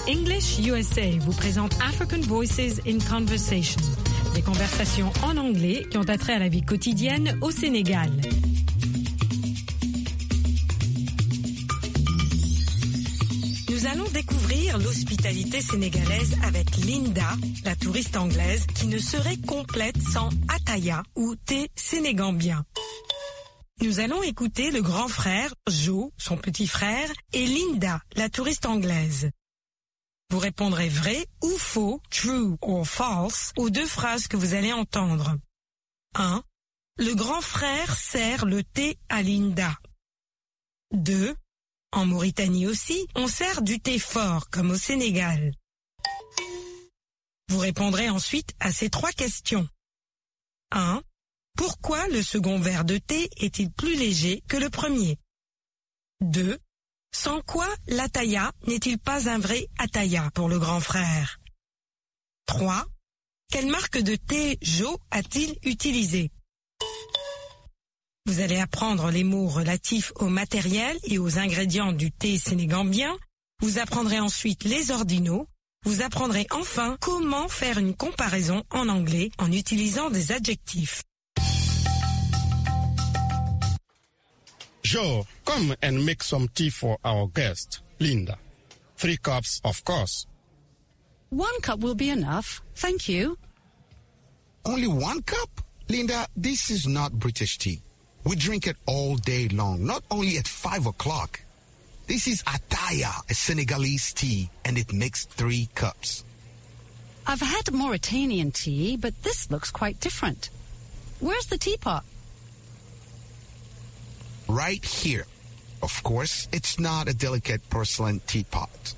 English USA vous présente African Voices in Conversation, des conversations en anglais qui ont attrait à la vie quotidienne au Sénégal. Nous allons découvrir l'hospitalité sénégalaise avec Linda, la touriste anglaise, qui ne serait complète sans ataya ou thé sénégambien. Nous allons écouter le grand frère, Joe, son petit frère, et Linda, la touriste anglaise. Vous répondrez vrai ou faux, true or false, aux deux phrases que vous allez entendre. 1. Le grand frère sert le thé à Linda. 2. En Mauritanie aussi, on sert du thé fort, comme au Sénégal. Vous répondrez ensuite à ces 3 questions. 1. Pourquoi le second verre de thé est-il plus léger que le premier? 2. Sans quoi l'ataya n'est-il pas un vrai ataya pour le grand frère? 3. Quelle marque de thé Joe a-t-il utilisé? Vous allez apprendre les mots relatifs au matériel et aux ingrédients du thé sénégambien. Vous apprendrez ensuite les ordinaux. Vous apprendrez enfin comment faire une comparaison en anglais en utilisant des adjectifs. Joe, come and make some tea for our guest, Linda. 3 cups, of course. 1 cup will be enough. Thank you. Only 1 cup? Linda, this is not British tea. We drink it all day long, not only at 5 o'clock. This is ataya, a Senegalese tea, and it makes 3 cups. I've had Mauritanian tea, but this looks quite different. Where's the teapot? Right here. Of course, it's not a delicate porcelain teapot.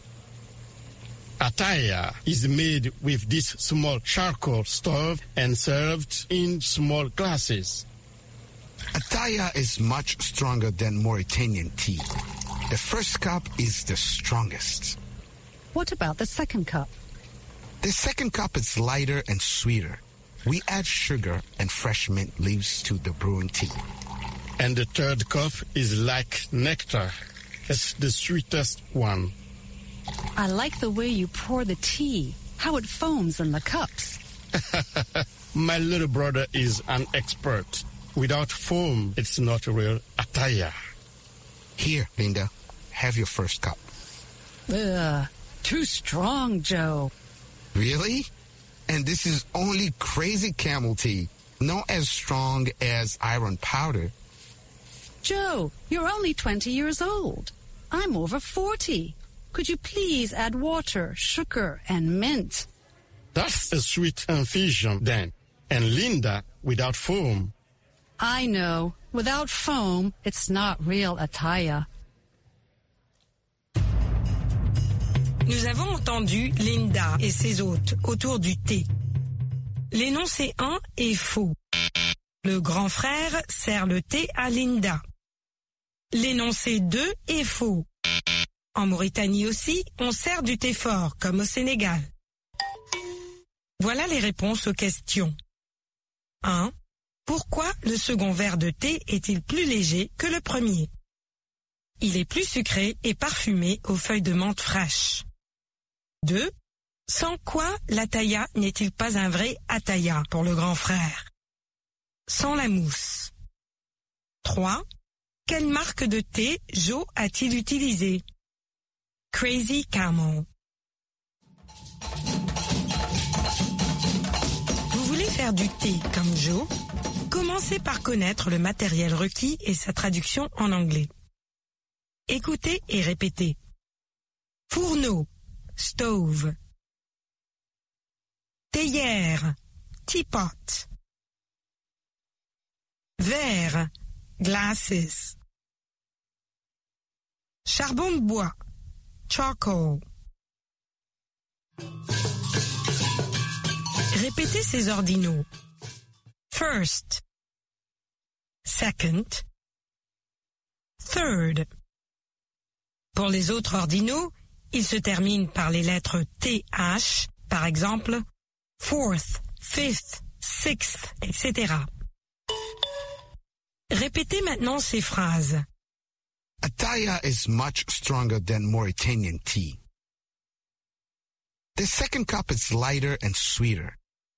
Ataya is made with this small charcoal stove and served in small glasses. Ataya is much stronger than Mauritanian tea. The first cup is the strongest. What about the second cup? The second cup is lighter and sweeter. We add sugar and fresh mint leaves to the brewing tea. And the third cup is like nectar. It's the sweetest one. I like the way you pour the tea, how it foams in the cups. My little brother is an expert. Without foam, it's not real ataya. Here, Linda, have your first cup. Ugh, too strong, Joe. Really? And this is only crazy camel tea, not as strong as iron powder. Joe, you're only 20 years old. I'm over 40. Could you please add water, sugar, and mint? That's a sweet infusion then. And Linda, without foam. I know. Without foam, it's not real ataya. Nous avons entendu Linda et ses hôtes autour du thé. L'énoncé 1 est faux. Le grand frère sert le thé à Linda. L'énoncé 2 est faux. En Mauritanie aussi, on sert du thé fort, comme au Sénégal. Voilà les réponses aux questions. 1. Pourquoi le second verre de thé est-il plus léger que le premier? Il est plus sucré et parfumé aux feuilles de menthe fraîches. 2. Sans quoi l'ataya n'est-il pas un vrai ataya pour le grand frère? Sans la mousse. 3. Quelle marque de thé Joe a-t-il utilisé? Crazy Camel. Vous voulez faire du thé comme Joe? Commencez par connaître le matériel requis et sa traduction en anglais. Écoutez et répétez. Fourneau, stove. Théière, teapot. Verre, glasses. Charbon de bois, charcoal. Répétez ces ordinaux. First, second, third. Pour les autres ordinaux, ils se terminent par les lettres TH, par exemple, fourth, fifth, sixth, etc. Répétez maintenant ces phrases. Ataya is much stronger than Mauritanian tea. The second cup is lighter and sweeter.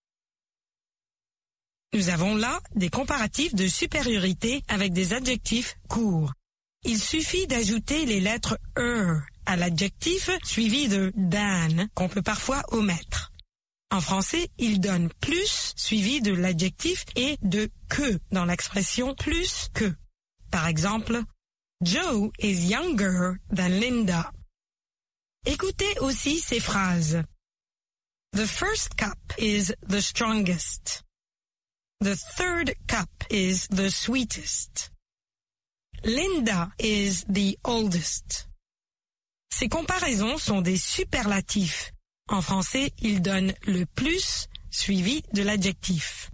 Nous avons là des comparatifs de supériorité avec des adjectifs courts. Il suffit d'ajouter les lettres à l'adjectif suivi de than qu'on peut parfois omettre. En français, il donne plus suivi de l'adjectif et de que dans l'expression plus que. Par exemple, Joe is younger than Linda. Écoutez aussi ces phrases. The first cup is the strongest. The third cup is the sweetest. Linda is the oldest. Ces comparaisons sont des superlatifs. En français, ils donnent le plus suivi de l'adjectif.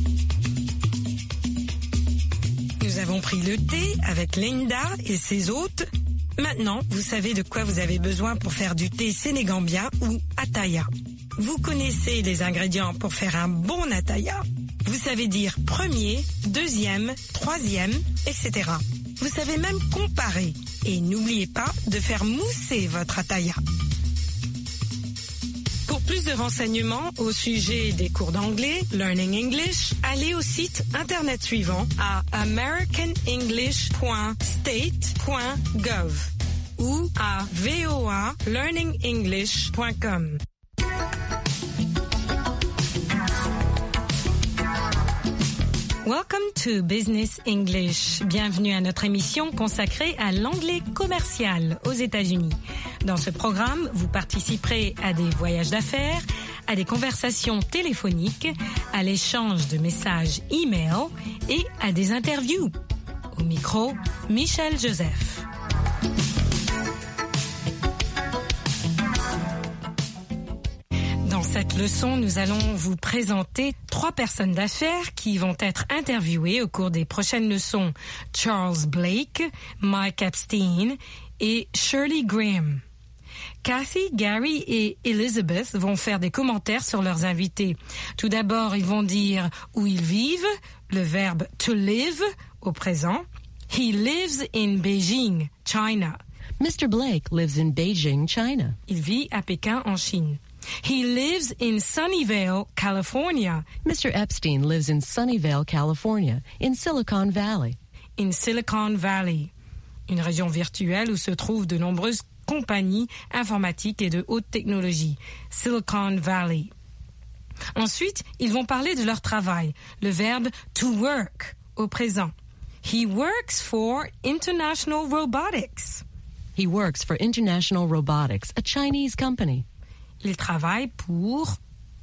Nous avons pris le thé avec Linda et ses hôtes. Maintenant, vous savez de quoi vous avez besoin pour faire du thé sénégambien ou attaya. Vous connaissez les ingrédients pour faire un bon attaya. Vous savez dire premier, deuxième, troisième, etc. Vous savez même comparer. Et n'oubliez pas de faire mousser votre attaya. Pour plus de renseignements au sujet des cours d'anglais, Learning English, allez au site internet suivant à americanenglish.state.gov ou à voalearningenglish.com. Welcome to Business English. Bienvenue à notre émission consacrée à l'anglais commercial aux États-Unis. Dans ce programme, vous participerez à des voyages d'affaires, à des conversations téléphoniques, à l'échange de messages e-mail et à des interviews. Au micro, Michel Joseph. Dans cette leçon, nous allons vous présenter 3 personnes d'affaires qui vont être interviewées au cours des prochaines leçons. Charles Blake, Mike Epstein et Shirley Graham. Kathy, Gary et Elizabeth vont faire des commentaires sur leurs invités. Tout d'abord, ils vont dire où ils vivent, le verbe to live au présent. He lives in Beijing, China. Mr. Blake lives in Beijing, China. Il vit à Pékin, en Chine. He lives in Sunnyvale, California. Mr. Epstein lives in Sunnyvale, California, in Silicon Valley. In Silicon Valley, une région virtuelle où se trouvent de nombreuses compagnies informatiques et de haute technologie. Silicon Valley. Ensuite, ils vont parler de leur travail, le verbe to work au présent. He works for International Robotics. He works for International Robotics, a Chinese company. Il travaille pour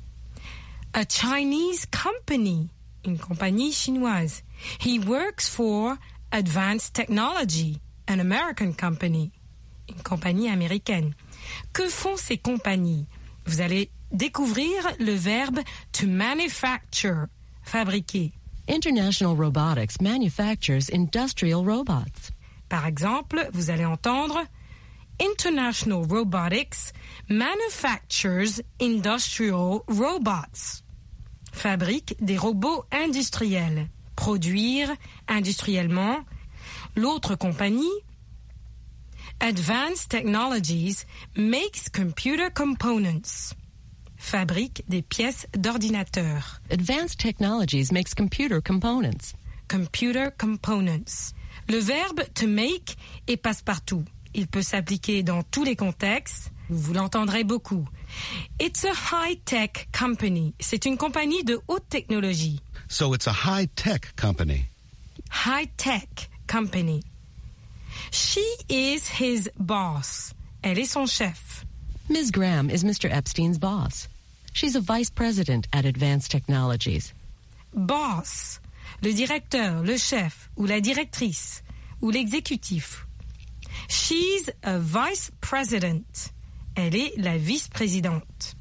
a Chinese company, une compagnie chinoise. He works for Advanced Technology, an American company, une compagnie américaine. Que font ces compagnies? Vous allez découvrir le verbe to manufacture, fabriquer. International Robotics manufactures industrial robots. Par exemple, vous allez entendre International Robotics manufactures industrial robots. Fabrique des robots industriels. Produire industriellement. L'autre compagnie, Advanced Technologies, makes computer components. Fabrique des pièces d'ordinateur. Advanced Technologies makes computer components. Computer components. Le verbe to make est passe-partout. Il peut s'appliquer dans tous les contextes. Vous l'entendrez beaucoup. It's a high-tech company. C'est une compagnie de haute technologie. So it's a high-tech company. High-tech company. She is his boss. Elle est son chef. Ms. Graham is Mr. Epstein's boss. She's a vice president at Advanced Technologies. Boss. Le directeur, le chef, ou la directrice, ou l'exécutif. She's a vice president. Elle est la vice-présidente.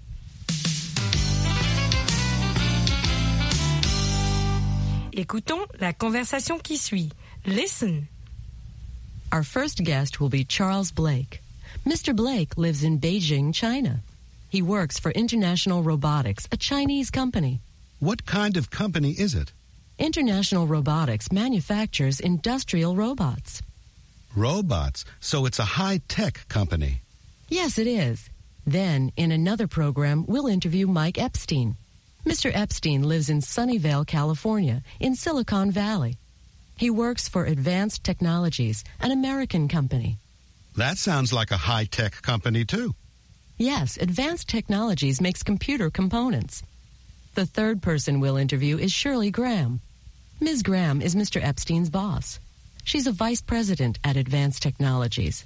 Écoutons la conversation qui suit. Listen. Our first guest will be Charles Blake. Mr. Blake lives in Beijing, China. He works for International Robotics, a Chinese company. What kind of company is it? International Robotics manufactures industrial robots. Robots. So it's a high-tech company. Yes, it is. Then, in another program, we'll interview Mike Epstein. Mr. Epstein lives in Sunnyvale, California, in Silicon Valley. He works for Advanced Technologies, an American company. That sounds like a high-tech company, too. Yes, Advanced Technologies makes computer components. The third person we'll interview is Shirley Graham. Ms. Graham is Mr. Epstein's boss. She's a vice president at Advanced Technologies.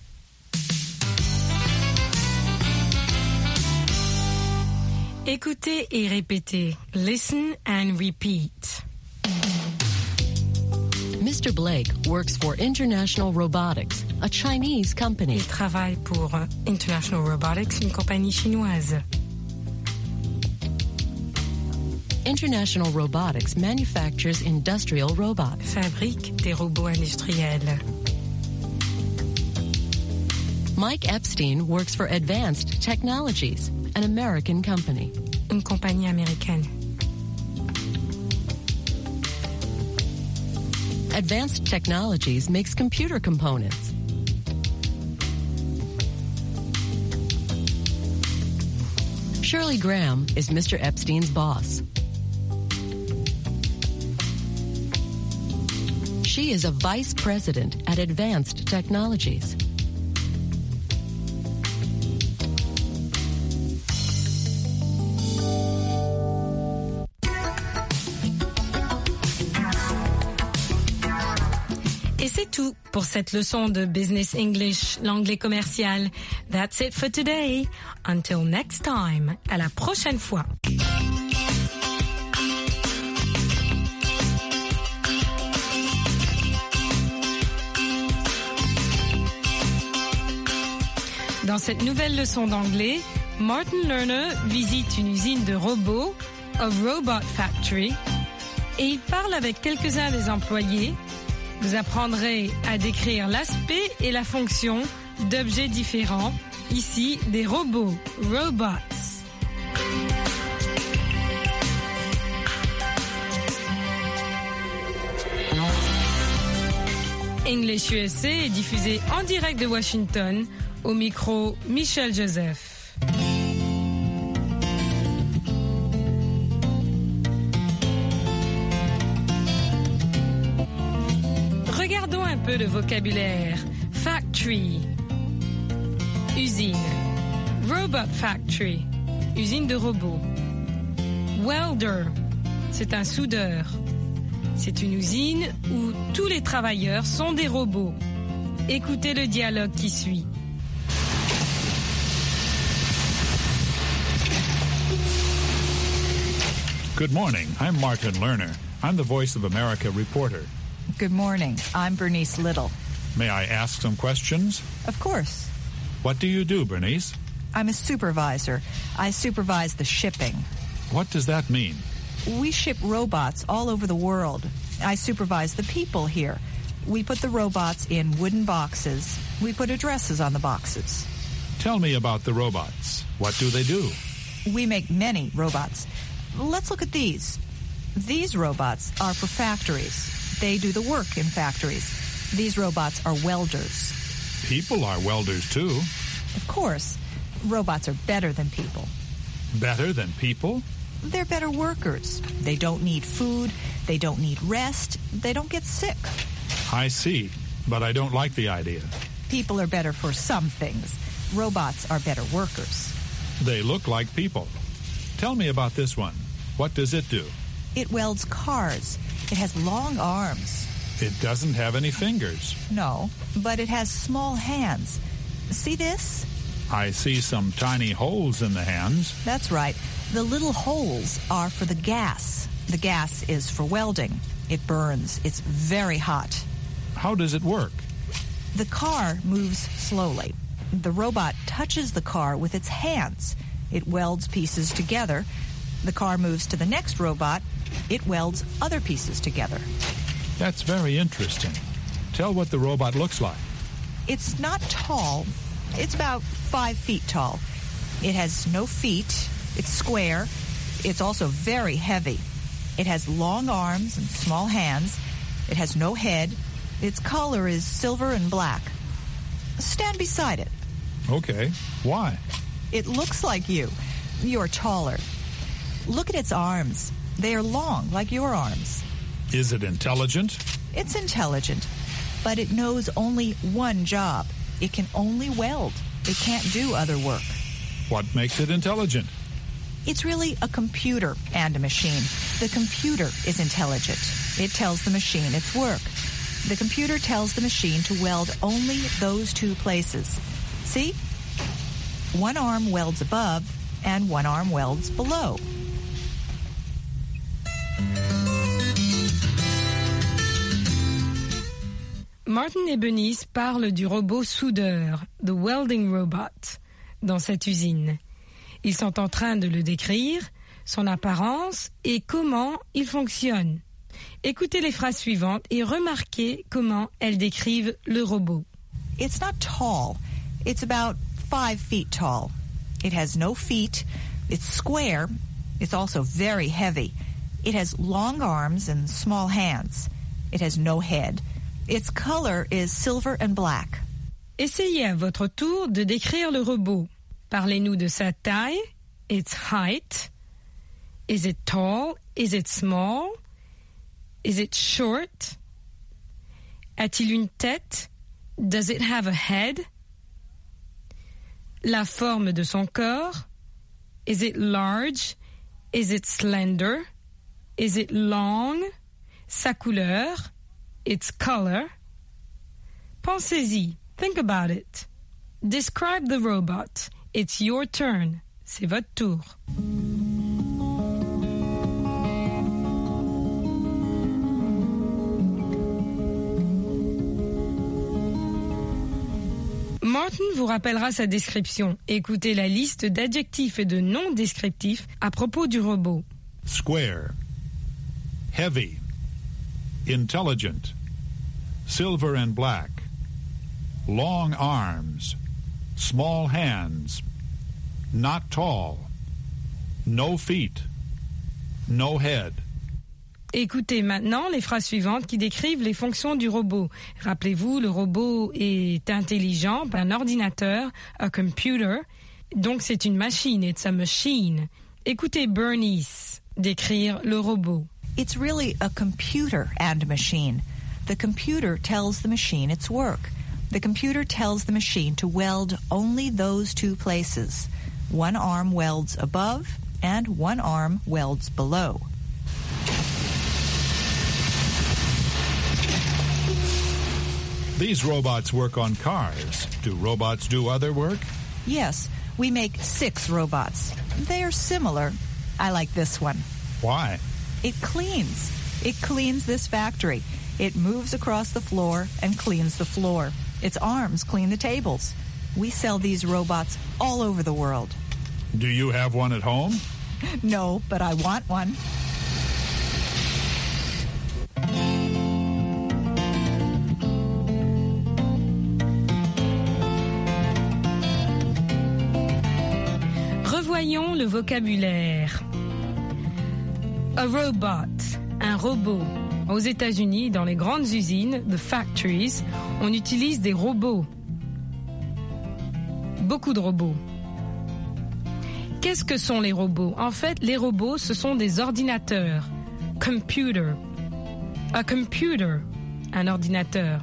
Écoutez et répétez. Listen and repeat. Mr. Blake works for International Robotics, a Chinese company. Il travaille pour International Robotics, une compagnie chinoise. International Robotics manufactures industrial robots. Fabrique des robots industriels. Mike Epstein works for Advanced Technologies, an American company. Une compagnie américaine. Advanced Technologies makes computer components. Shirley Graham is Mr. Epstein's boss. She is a vice president at Advanced Technologies. Et c'est tout pour cette leçon de Business English, l'anglais commercial. That's it for today. Until next time. À la prochaine fois. Dans cette nouvelle leçon d'anglais, Martin Lerner visite une usine de robots, a Robot Factory, et il parle avec quelques-uns des employés. Vous apprendrez à décrire l'aspect et la fonction d'objets différents, ici des robots, robots. English USA est diffusé en direct de Washington, au micro Michel Joseph. Regardons un peu le vocabulaire. Factory, usine. Robot factory, usine de robots. Welder, c'est un soudeur. C'est une usine où tous les travailleurs sont des robots. Écoutez le dialogue qui suit. Good morning. I'm Martin Lerner. I'm the Voice of America reporter. Good morning. I'm Bernice Little. May I ask some questions? Of course. What do you do, Bernice? I'm a supervisor. I supervise the shipping. What does that mean? We ship robots all over the world. I supervise the people here. We put the robots in wooden boxes. We put addresses on the boxes. Tell me about the robots. What do they do? We make many robots. Let's look at these. These robots are for factories. They do the work in factories. These robots are welders. People are welders, too. Of course. Robots are better than people. Better than people? They're better workers. They don't need food. They don't need rest. They don't get sick. I see, but I don't like the idea. People are better for some things. Robots are better workers. They look like people. Tell me about this one. What does it do? It welds cars. It has long arms. It doesn't have any fingers. No, but it has small hands. See this? I see some tiny holes in the hands. That's right. The little holes are for the gas. The gas is for welding. It burns. It's very hot. How does it work? The car moves slowly. The robot touches the car with its hands. It welds pieces together. The car moves to the next robot. It welds other pieces together. That's very interesting. Tell what the robot looks like. It's not tall. It's about 5 feet tall. It has no feet. It's square. It's also very heavy. It has long arms and small hands. It has no head. Its color is silver and black. Stand beside it. Okay. Why? It looks like you. You're taller. Look at its arms. They are long, like your arms. Is it intelligent? It's intelligent, but it knows only one job. It can only weld. It can't do other work. What makes it intelligent? It's really a computer and a machine. The computer is intelligent. It tells the machine its work. The computer tells the machine to weld only those two places. See? One arm welds above and one arm welds below. Martin et Benice parlent du robot soudeur, the welding robot, dans cette usine. Ils sont en train de le décrire, son apparence et comment il fonctionne. Écoutez les phrases suivantes et remarquez comment elles décrivent le robot. It's not tall. It's about 5 feet tall. It has no feet. It's square. It's also very heavy. It has long arms and small hands. It has no head. Its color is silver and black. Essayez à votre tour de décrire le robot. Parlez-nous de sa taille, its height. Is it tall? Is it small? Is it short? A-t-il une tête? Does it have a head? La forme de son corps? Is it large? Is it slender? Is it long? Sa couleur? Its color? Pensez-y. Think about it. Describe the robot. It's your turn. C'est votre tour. Martin vous rappellera sa description. Écoutez la liste d'adjectifs et de noms descriptifs à propos du robot. Square. Heavy. Intelligent. Silver and black. Long arms. Small hands. Not tall. No feet. No head. Écoutez maintenant les phrases suivantes qui décrivent les fonctions du robot. Rappelez-vous, le robot est intelligent, un ordinateur, a computer. Donc c'est une machine, it's a machine. Écoutez Bernice décrire le robot. It's really a computer and a machine. The computer tells the machine its work. The computer tells the machine to weld only those two places. One arm welds above and one arm welds below. These robots work on cars. Do robots do other work? Yes, we make 6 robots. They are similar. I like this one. Why? It cleans. It cleans this factory. It moves across the floor and cleans the floor. Its arms clean the tables. We sell these robots all over the world. Do you have one at home? No, but I want one. Revoyons le vocabulaire. A robot, un robot. Aux États-Unis, dans les grandes usines, the factories, on utilise des robots. Beaucoup de robots. Qu'est-ce que sont les robots? En fait, les robots, ce sont des ordinateurs. Computer. A computer, un ordinateur.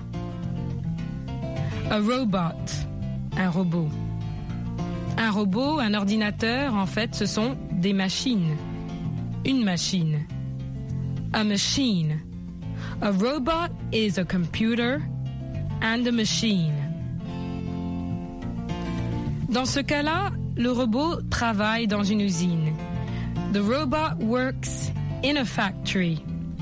A robot, un robot. Un robot, un ordinateur, en fait, ce sont des machines. Une machine. A machine. A robot is a computer and a machine. Dans ce cas-là, le robot travaille dans une usine. The robot works in a factory.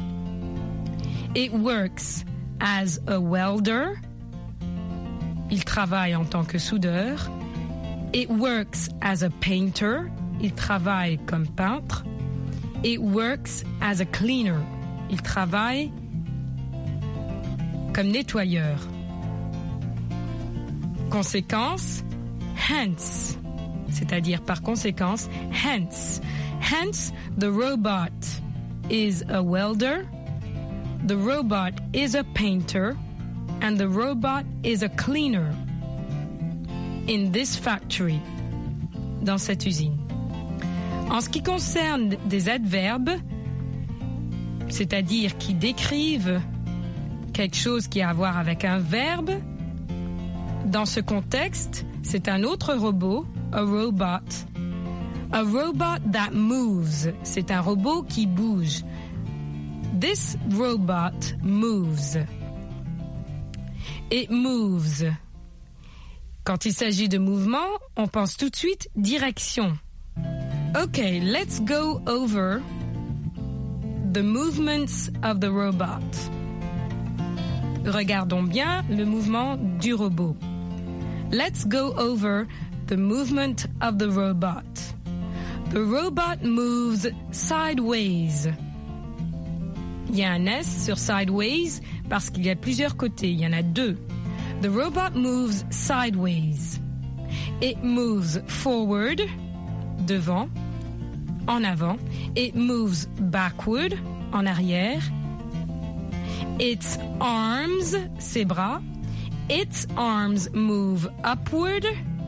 It works as a welder. Il travaille en tant que soudeur. It works as a painter. Il travaille comme peintre. It works as a cleaner. Il travaille comme nettoyeur. Conséquence, hence, c'est-à-dire par conséquence, hence. Hence, the robot is a welder, the robot is a painter, and the robot is a cleaner in this factory. dans cette usine. En ce qui concerne des adverbes, c'est-à-dire qui décrivent quelque chose qui a à voir avec un verbe, dans ce contexte, c'est un autre robot, a robot. A robot that moves, c'est un robot qui bouge. This robot moves. It moves. Quand il s'agit de mouvement, on pense tout de suite direction. Okay, let's go over the movements of the robot. Regardons bien le mouvement du robot. Let's go over the movement of the robot. The robot moves sideways. Il y a un S sur sideways parce qu'il y a plusieurs côtés. Il y en a deux. The robot moves sideways. It moves forward, devant, en avant. It moves backward, en arrière. Its arms, ses bras. Its arms move upward,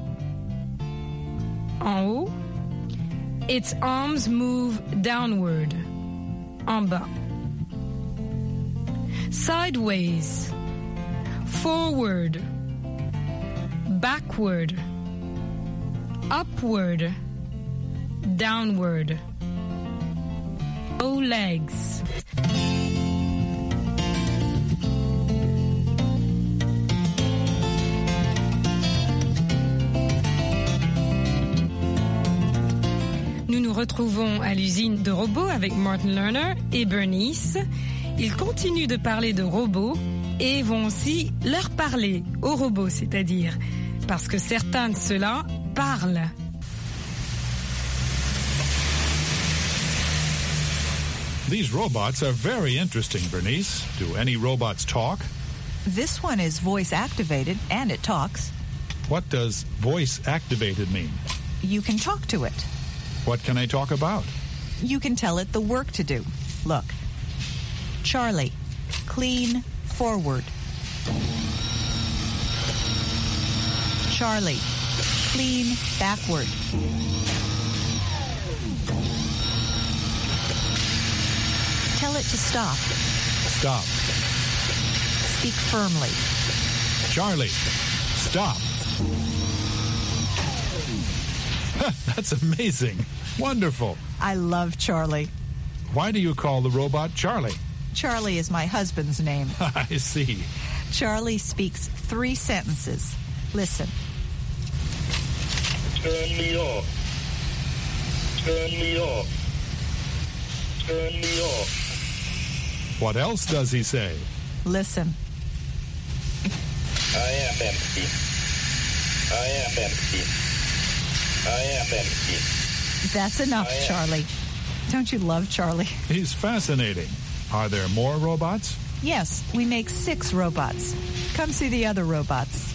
en haut. Its arms move downward, en bas. Sideways, forward, backward, upward, downward. Bow legs. Nous nous retrouvons à l'usine de robots avec Martin Lerner et Bernice. Ils continuent de parler de robots et vont aussi leur parler aux robots, c'est-à-dire parce que certains de ceux-là parlent. These robots are very interesting, Bernice. Do any robots talk? This one is voice activated and it talks. What does voice activated mean? You can talk to it. What can I talk about? You can tell it the work to do. Look. Charlie, clean forward. Charlie, clean backward. Tell it to stop. Stop. Speak firmly. Charlie, stop. That's amazing. Wonderful. I love Charlie. Why do you call the robot Charlie? Charlie is my husband's name. I see. Charlie speaks 3 sentences. Listen. Turn me off. Turn me off. Turn me off. What else does he say? Listen. I am empty. I am empty. I am empty. That's enough, Charlie. Don't you love Charlie? He's fascinating. Are there more robots? Yes, we make 6 robots. Come see the other robots.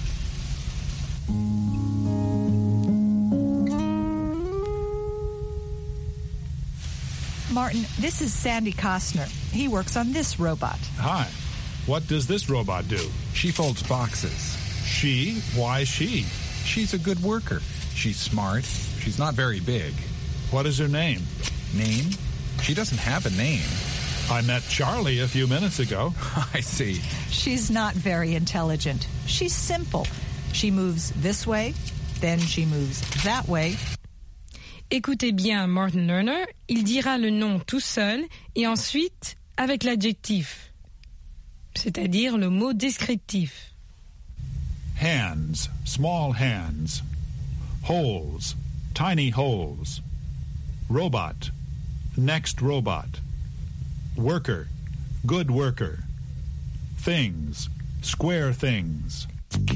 Martin, this is Sandy Costner. He works on this robot. Hi. What does this robot do? She folds boxes. She? Why she? She's a good worker. She's smart. She's not very big. What is her name? Name? She doesn't have a name. I met Charlie a few minutes ago. I see. She's not very intelligent. She's simple. She moves this way, then she moves that way. Écoutez bien Martin Lerner, il dira le nom tout seul et ensuite avec l'adjectif, c'est-à-dire le mot descriptif. Hands, small hands. Holes, tiny holes. Robot, next robot. Worker, good worker. Things, square things.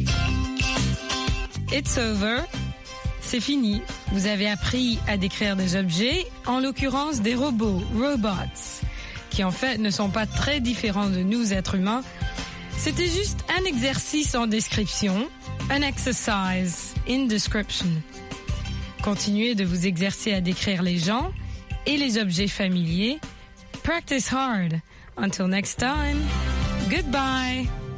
It's over. C'est fini. Vous avez appris à décrire des objets, en l'occurrence des robots, robots, qui en fait ne sont pas très différents de nous êtres humains. C'était juste un exercice en description, an exercise in description. Continuez de vous exercer à décrire les gens et les objets familiers. Practice hard. Until next time, goodbye.